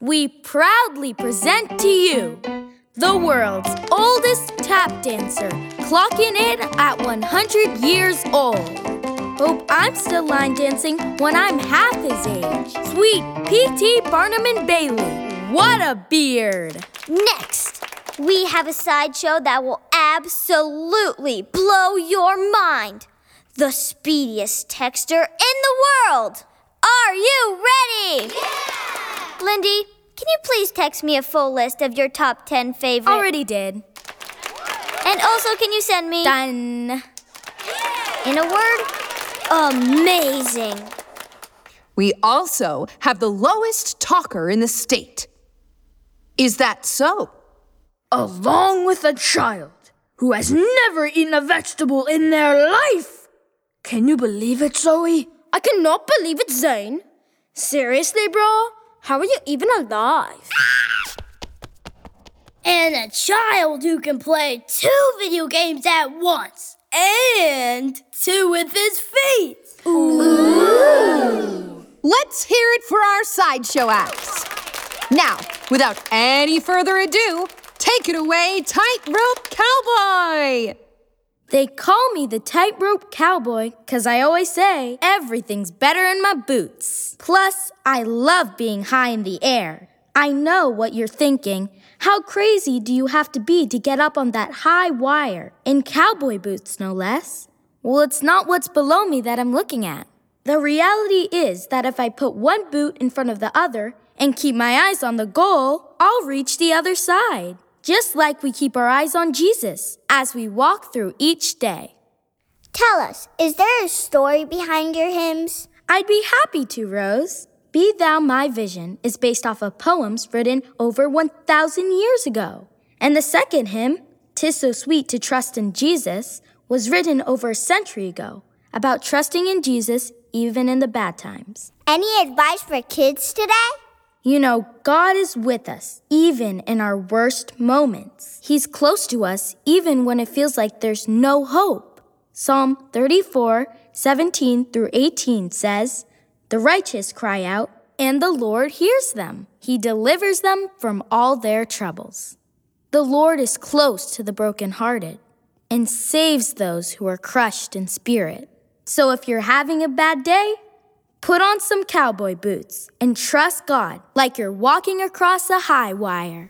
we proudly present to you the world's oldest tap dancer, clocking in at 100 years old. Hope I'm still line dancing when I'm half his age. Sweet P.T. Barnum and Bailey. What a beard! Next, we have a sideshow that will absolutely blow your mind. The speediest texter in the world. Are you ready? Yeah! Lindy, can you please text me a full list of your top 10 favorites? Already did. And also, can you send me... Done. In a word, amazing. We also have the lowest talker in the state. Is that so? Along with a child who has never eaten a vegetable in their life. Can you believe it, Zoe? I cannot believe it, Zane. Seriously, bro? How are you even alive? And a child who can play 2 video games at once. And 2 with his feet. Ooh. Let's hear it for our sideshow acts. Now, without any further ado, take it away, Tightrope Cowboy! They call me the Tightrope Cowboy because I always say everything's better in my boots. Plus, I love being high in the air. I know what you're thinking. How crazy do you have to be to get up on that high wire? In cowboy boots, no less. Well, it's not what's below me that I'm looking at. The reality is that if I put one boot in front of the other and keep my eyes on the goal, I'll reach the other side. Just like we keep our eyes on Jesus as we walk through each day. Tell us, is there a story behind your hymns? I'd be happy to, Rose. Be Thou My Vision is based off of poems written over 1,000 years ago. And the second hymn, 'Tis So Sweet to Trust in Jesus, was written over a century ago about trusting in Jesus even in the bad times. Any advice for kids today? You know, God is with us, even in our worst moments. He's close to us, even when it feels like there's no hope. Psalm 34:17-18 says, "The righteous cry out, and the Lord hears them. He delivers them from all their troubles." The Lord is close to the brokenhearted and saves those who are crushed in spirit. So if you're having a bad day, put on some cowboy boots and trust God like you're walking across a high wire.